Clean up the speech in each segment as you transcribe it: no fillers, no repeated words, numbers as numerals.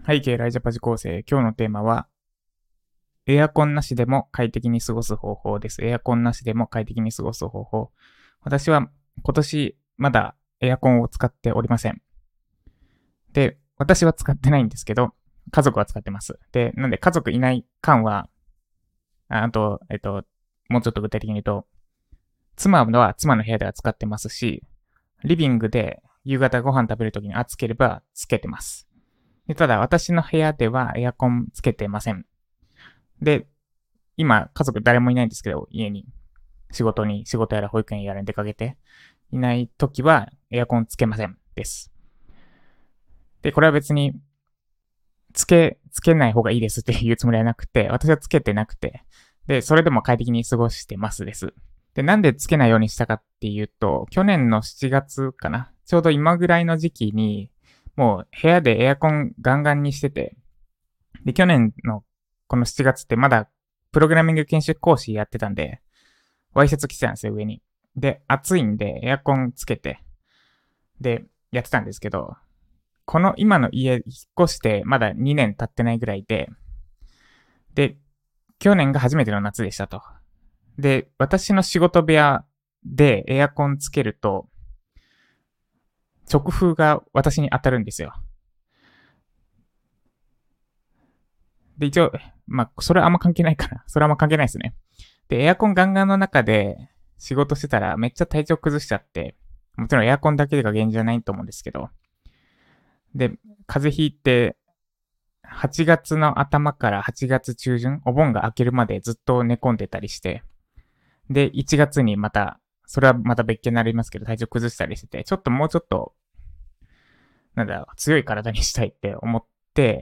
背景ライジャパジ構成。今日のテーマは、エアコンなしでも快適に過ごす方法です。エアコンなしでも快適に過ごす方法。私は今年まだエアコンを使っておりません。で、私は使ってないんですけど、家族は使ってます。で、なんで家族いない間は、あと、もうちょっと具体的に言うと、妻は妻の部屋では使ってますし、リビングで夕方ご飯食べるときに暑ければつけてます。でただ、私の部屋ではエアコンつけてません。で、今、家族誰もいないんですけど、家に仕事やら保育園やらに出かけていないときは、エアコンつけませんです。で、これは別に、つけない方がいいですって言うつもりはなくて、私はつけてなくて、で、それでも快適に過ごしてますです。で、なんでつけないようにしたかっていうと、去年の7月かな。ちょうど今ぐらいの時期に、もう部屋でエアコンガンガンにしてて、で、去年のこの7月ってまだプログラミング研修講師やってたんで、ワイシャツ着てたんですよ、上に。で、暑いんでエアコンつけて、で、やってたんですけど、この今の家引っ越してまだ2年経ってないぐらいで、去年が初めての夏でしたと。で、私の仕事部屋でエアコンつけると、直風が私に当たるんですよ。で、一応、それあんま関係ないかな。それあんま関係ないですね。で、エアコンガンガンの中で仕事してたらめっちゃ体調崩しちゃって、もちろんエアコンだけが原因じゃないと思うんですけど、で、風邪ひいて、8月の頭から8月中旬、お盆が明けるまでずっと寝込んでたりして、で、1月にまた、それはまた別件になりますけど、体調崩したりしてて、ちょっともうちょっと、強い体にしたいって思って、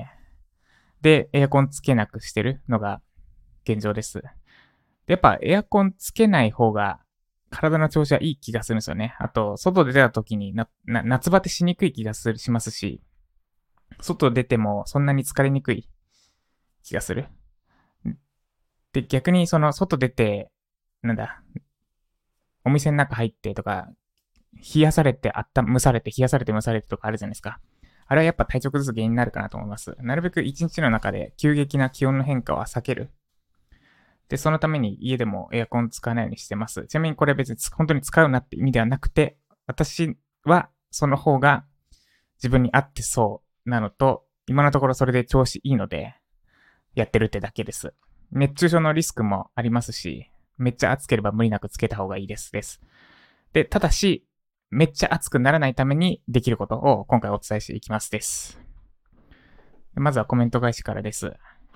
で、エアコンつけなくしてるのが現状です。で、やっぱエアコンつけない方が体の調子はいい気がするんですよね。あと、外出た時に夏バテしにくい気がしますし、外出てもそんなに疲れにくい気がする。で、逆にその外出て、なんだ、お店の中入ってとか、冷やされて、蒸されて、冷やされて蒸されてとかあるじゃないですか。あれはやっぱ体調崩す原因になるかなと思います。なるべく一日の中で急激な気温の変化は避ける。で、そのために家でもエアコン使わないようにしてます。ちなみにこれ別に本当に使うなって意味ではなくて、私はその方が自分に合ってそうなのと、今のところそれで調子いいので、やってるってだけです。熱中症のリスクもありますし、めっちゃ暑ければ無理なくつけた方がいいです。で、ただし、めっちゃ暑くならないためにできることを今回お伝えしていきますです。まずはコメント返しからです。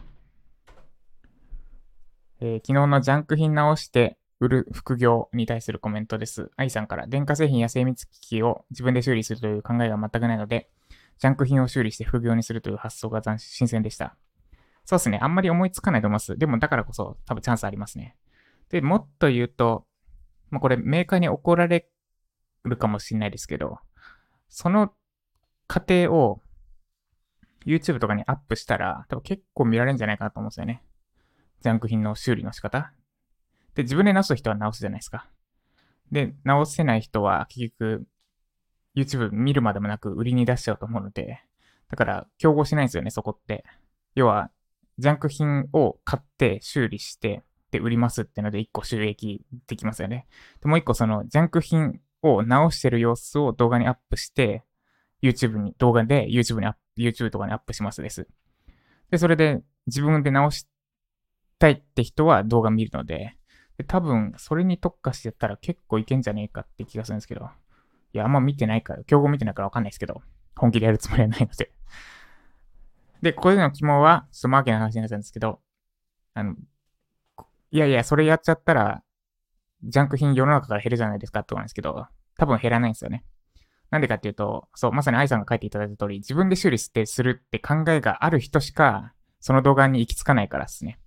昨日のジャンク品直して売る副業に対するコメントです。愛さんから、電化製品や精密機器を自分で修理するという考えが全くないので、ジャンク品を修理して副業にするという発想が新鮮でした。そうですね。あんまり思いつかないと思います。でもだからこそ多分チャンスありますね。で、もっと言うと、これメーカーに怒られるかもしれないですけど、その過程を YouTube とかにアップしたら、多分結構見られるんじゃないかなと思うんですよね。ジャンク品の修理の仕方。で、自分で直す人は直すじゃないですか。で、直せない人は結局 YouTube 見るまでもなく売りに出しちゃうと思うので、だから競合しないんですよね、そこって。要は、ジャンク品を買って修理して、で、売りますってので1個収益できますよね。で、もう1個そのジャンク品を直してる様子を動画にアップして、動画で YouTube とかにアップしますです。で、それで自分で直したいって人は動画見るので、多分それに特化してやったら結構いけんじゃねえかって気がするんですけど、いや、あんま見てないから、競合見てないからわかんないですけど、本気でやるつもりはないので。で、ここでの肝は、ちょっとマーケの話になっちゃうんですけど、あの、いやいや、それやっちゃったら、ジャンク品世の中から減るじゃないですかって思うんですけど、多分減らないんですよね。なんでかっていうと、そう、まさに愛さんが書いていただいた通り、自分で修理するって考えがある人しか、その動画に行き着かないからですね。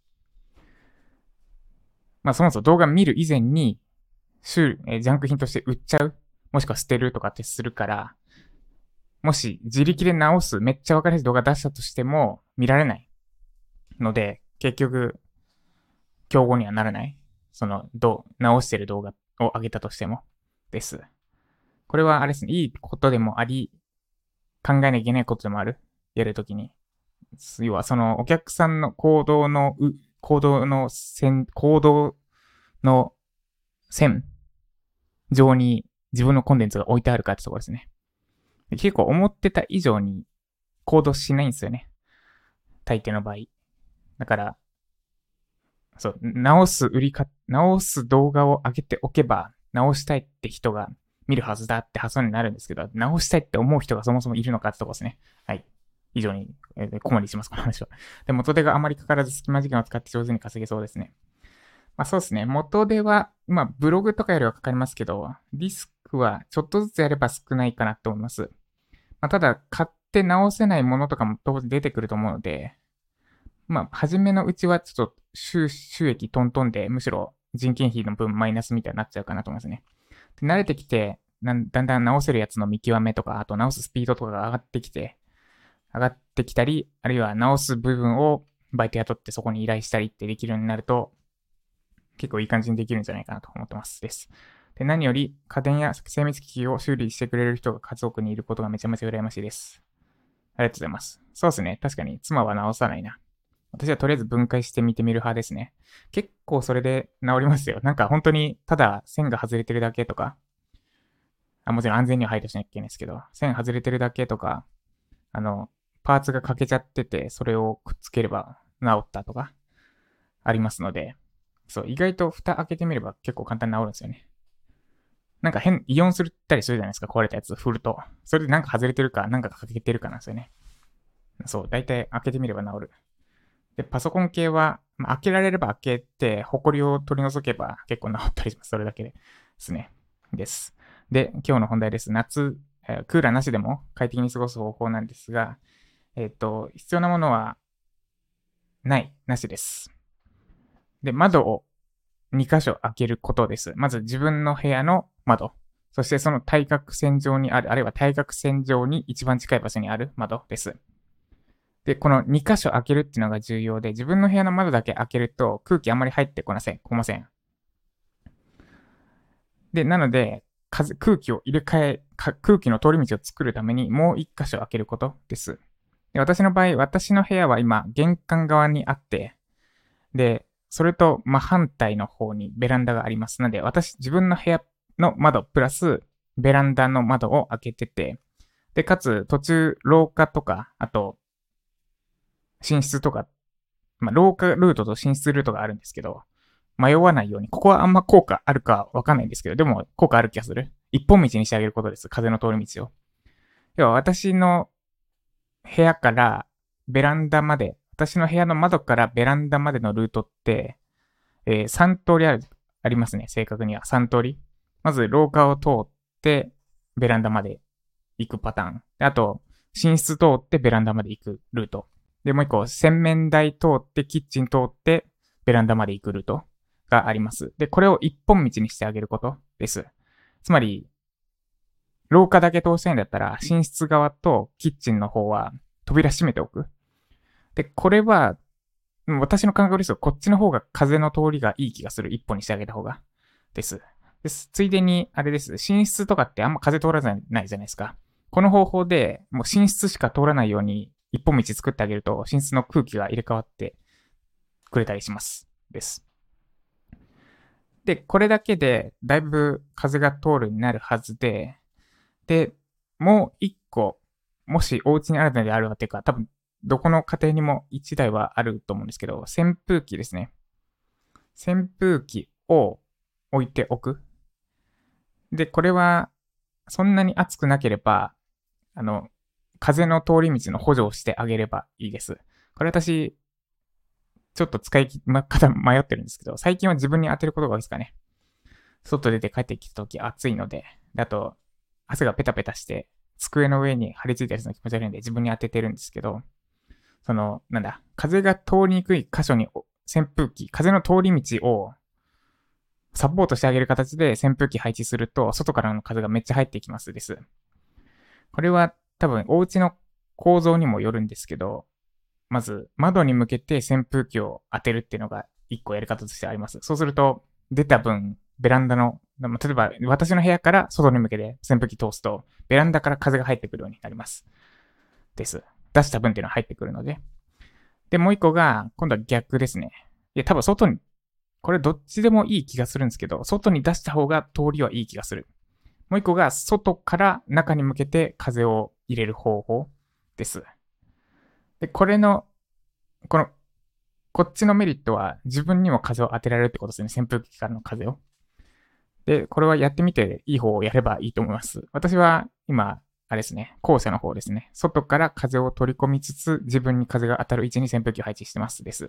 そもそも動画見る以前に、ジャンク品として売っちゃう、もしくは捨てるとかってするから、もし自力で直す、めっちゃわかりやすい動画出したとしても、見られないので、結局、競合にはならない。直してる動画を上げたとしても、です。これはあれですね、いいことでもあり、考えなきゃいけないことでもある。やるときに。 要はそのお客さんの行動の線上に自分のコンテンツが置いてあるかってところですね。結構思ってた以上に行動しないんですよね。大抵の場合。だから、そう、直す動画を上げておけば、直したいって人が見るはずだって発想になるんですけど、直したいって思う人がそもそもいるのかってとこですね。はい。以上に、ここまでします、この話は。で、元手があまりかからず隙間時間を使って上手に稼げそうですね。まあそうですね。元手は、まあブログとかよりはかかりますけど、リスクはちょっとずつやれば少ないかなと思います。まあただ、買って直せないものとかも当然出てくると思うので、まあ、初めのうちはちょっと収益トントンで、むしろ人件費の分マイナスみたいになっちゃうかなと思いますね。で慣れてきてだんだん直せるやつの見極めとか、あと直すスピードとかが上がってきたり、あるいは直す部分をバイト雇ってそこに依頼したりってできるようになると、結構いい感じにできるんじゃないかなと思ってますです。で、何より家電や精密機器を修理してくれる人が家族にいることがめちゃめちゃ羨ましいです。ありがとうございます。そうですね。確かに妻は直さないな。私はとりあえず分解してみてみる派ですね。結構それで治りますよ。なんか本当にただ線が外れてるだけとか、もちろん安全には配慮しなきゃいけないですけど、線外れてるだけとか、パーツが欠けちゃってて、それをくっつければ治ったとか、ありますので、そう、意外と蓋開けてみれば結構簡単に治るんですよね。なんかイオンするったりするじゃないですか、壊れたやつ振ると。それでなんか外れてるか、なんか欠けてるかなんですよね。そう、だいたい開けてみれば治る。で、パソコン系は、開けられれば開けて、ホコリを取り除けば結構治ったりします。それだけですね。です。で、今日の本題です。夏、クーラーなしでも快適に過ごす方法なんですが、必要なものはなしです。で、窓を2箇所開けることです。まず自分の部屋の窓。そしてその対角線上にある、あるいは対角線上に一番近い場所にある窓です。で、この2箇所開けるっていうのが重要で、自分の部屋の窓だけ開けると空気あんまり入ってこません。で、なので、空気を入れ替え、空気の通り道を作るためにもう1箇所開けることです。で、私の場合、私の部屋は今、玄関側にあって、で、それと真反対の方にベランダがあります。なので、自分の部屋の窓プラスベランダの窓を開けてて、で、かつ途中廊下とか、あと寝室とか、廊下ルートと寝室ルートがあるんですけど、迷わないように、ここはあんま効果あるかわかんないんですけど、でも効果ある気がする。一本道にしてあげることです。風の通り道を。要は私の部屋からベランダまで、私の部屋の窓からベランダまでのルートって、3通りありますね。正確には3通り。まず廊下を通って、ベランダまで行くパターン。であと、寝室通ってベランダまで行くルート。で、もう一個、洗面台通って、キッチン通って、ベランダまで行くルートがあります。で、これを一本道にしてあげることです。つまり、廊下だけ通したいんだったら、寝室側とキッチンの方は扉閉めておく。で、これは、私の感覚ですよ。こっちの方が風の通りがいい気がする。一本にしてあげた方が。です。ついでに、あれです。寝室とかってあんま風通らないじゃないですか。この方法で、もう寝室しか通らないように一本道作ってあげると、寝室の空気が入れ替わってくれたりします。です。で、これだけで、だいぶ風が通るようになるはずで、もう一個、もしお家にあるのであるわっていうか、多分、どこの家庭にも一台はあると思うんですけど、扇風機ですね。扇風機を置いておく。で、これは、そんなに暑くなければ、風の通り道の補助をしてあげればいいです。これ私、ちょっと方迷ってるんですけど、最近は自分に当てることが多いですかね。外出て帰ってきた時暑いので、あと、汗がペタペタして、机の上に張り付いたりするの気持ち悪いんで自分に当ててるんですけど、風が通りにくい箇所に扇風機、風の通り道をサポートしてあげる形で扇風機配置すると、外からの風がめっちゃ入ってきますです。これは多分お家の構造にもよるんですけど、まず窓に向けて扇風機を当てるっていうのが一個やり方としてあります。そうすると、出た分、ベランダの、例えば私の部屋から外に向けて扇風機通すと、ベランダから風が入ってくるようになります。です。出した分っていうのは入ってくるので。 で、もう一個が、今度は逆ですね。いや、多分外に、これどっちでもいい気がするんですけど、外に出した方が通りはいい気がする。もう一個が、外から中に向けて風を入れる方法です。で、この、こっちのメリットは自分にも風を当てられるってことですね。扇風機からの風を。で、これはやってみていい方をやればいいと思います。私は今、あれですね、後者の方ですね。外から風を取り込みつつ、自分に風が当たる位置に扇風機を配置してます。です。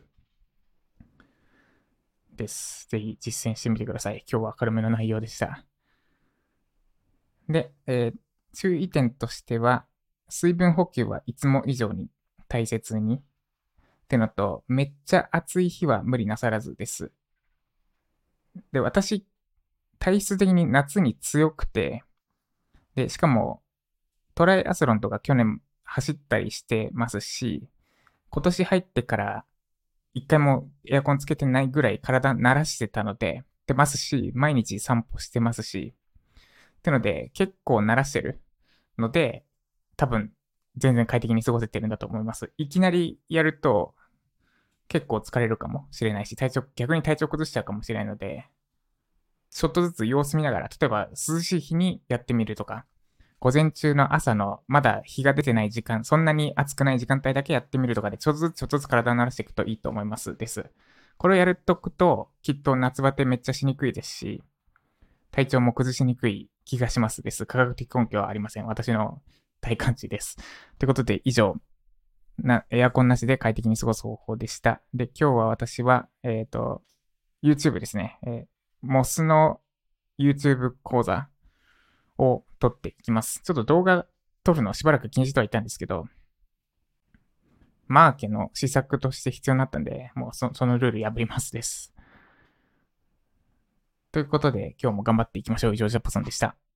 です。ぜひ実践してみてください。今日は軽めの内容でした。で、注意点としては、水分補給はいつも以上に大切に。ってのと、めっちゃ暑い日は無理なさらずです。で、私、体質的に夏に強くて、で、しかも、トライアスロンとか去年走ったりしてますし、今年入ってから一回もエアコンつけてないぐらい体慣らしてたので、てますし、毎日散歩してますし、ってので結構慣らしてるので、多分全然快適に過ごせてるんだと思います。いきなりやると結構疲れるかもしれないし、逆に体調崩しちゃうかもしれないので、ちょっとずつ様子見ながら、例えば涼しい日にやってみるとか、午前中の朝のまだ日が出てない時間、そんなに暑くない時間帯だけやってみるとかで、ちょっとずつ体を慣らしていくといいと思いますです。これをやるとくと、きっと夏バテめっちゃしにくいですし、体調も崩しにくい気がしますです。科学的根拠はありません。私の体感値です。ということで、以上、エアコンなしで快適に過ごす方法でした。で、今日は私は、YouTube ですね。モスの YouTube 講座を撮っていきます。ちょっと動画撮るのしばらく禁止とは言ったんですけど、マーケの施策として必要になったんで、もうそのルール破りますです。ということで、今日も頑張っていきましょう。以上、ジャパソンでした。